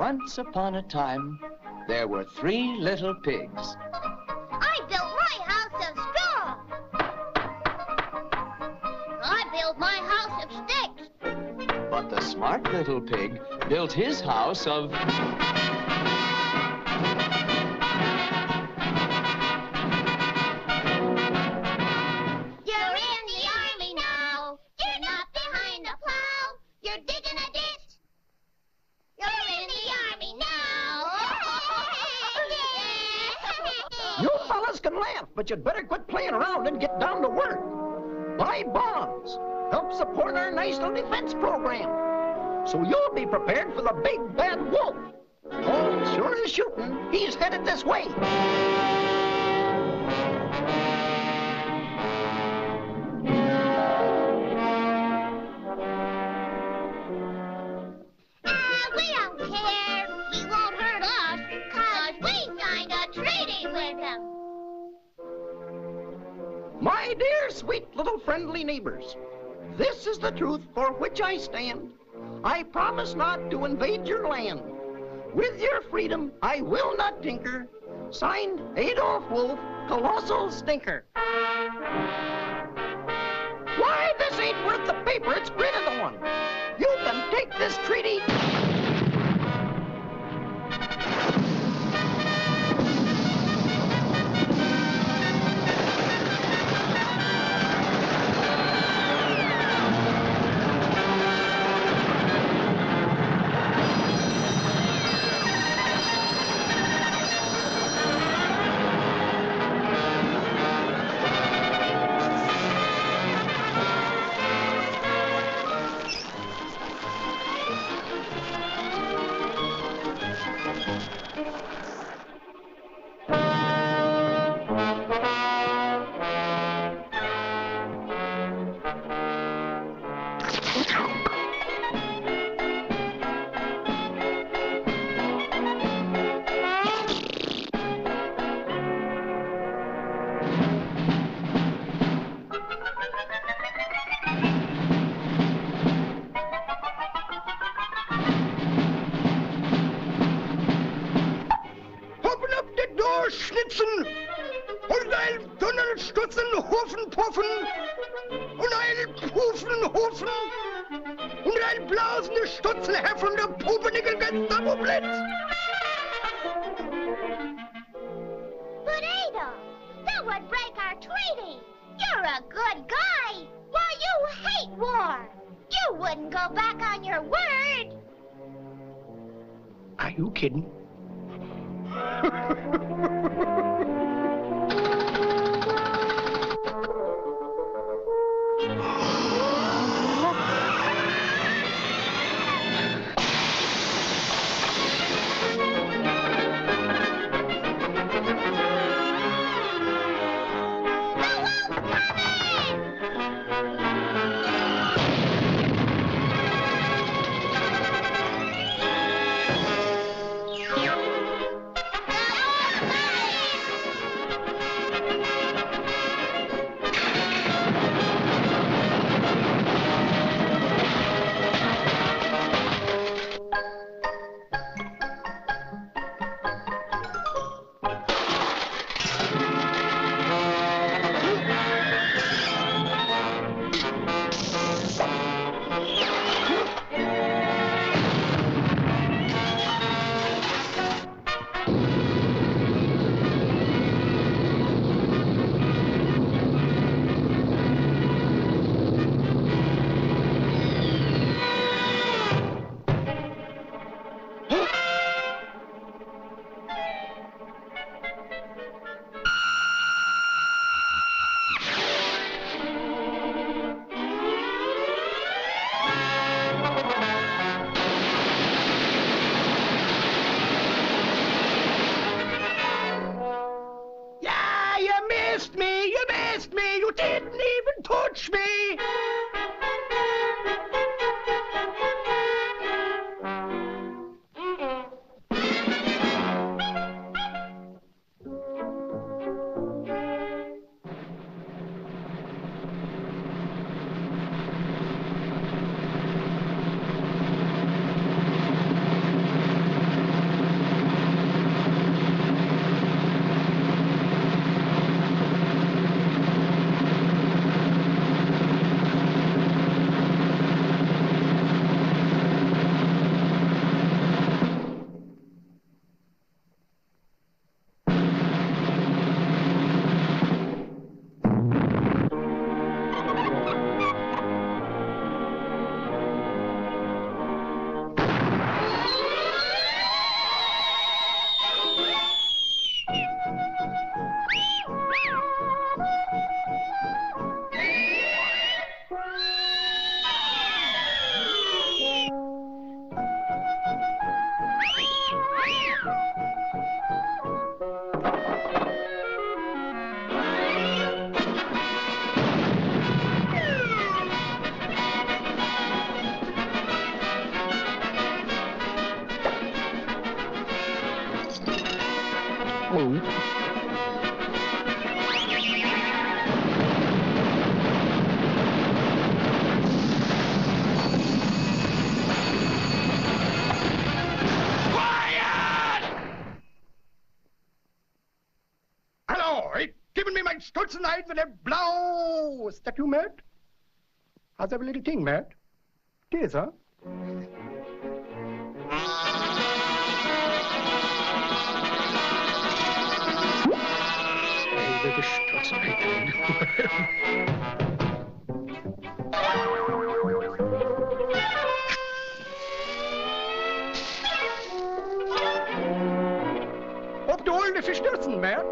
Once upon a time, there were 3 little pigs. I built my house of straw. I built my house of sticks. But the smart little pig built his house of... You're in the army now. You're not behind the plow. You're digging a ditch. You're in the army now. You fellas can laugh, but you'd better quit playing around and get down to work. Buy bonds. Help support our national defense program. So you'll be prepared for the big bad wolf. Oh, sure as shooting, he's headed this way. We don't care. He won't hurt us, 'cause we signed a treaty with him. My dear, sweet little friendly neighbors, this is the truth for which I stand. I promise not to invade your land. With your freedom, I will not tinker. Signed, Adolf Wolf, Colossal Stinker. Why, this ain't worth the paper it's printed on. You can take this treaty... Schnitzen und ein Tunnelstutzen, Hufen, Puffen und ein Pufen, Hufen und ein blausende Stutzen, Heffen, der Pupenickel, ganz Blitz. But Adolf, that would break our treaty. You're a good guy. Why, you hate war. You wouldn't go back on your word. Are you kidding? You didn't even touch me! Stutzen ein für den Blau. Is that you, Matt? How's every little thing, Matt? It is, huh? Hey, the Stutzen ein. Op de olde verstürzen, Matt.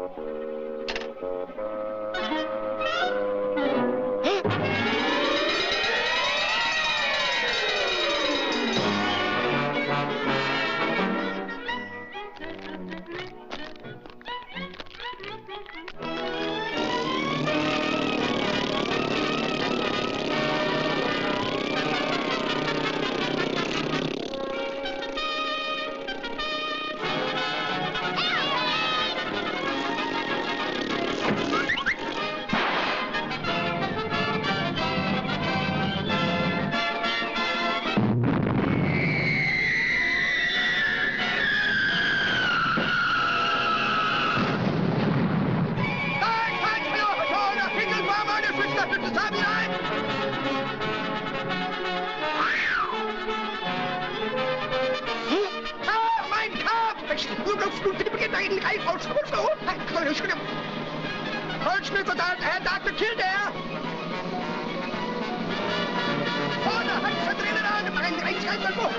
Holzschnitzer, Dr. Kill there! Vorne, Hans da drinnen an! Ein Buch!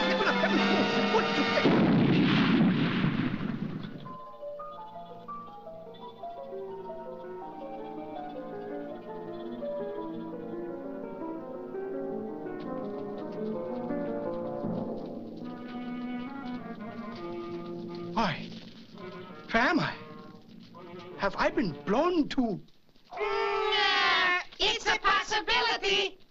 Why, where am I? Have I been blown to? It's a possibility.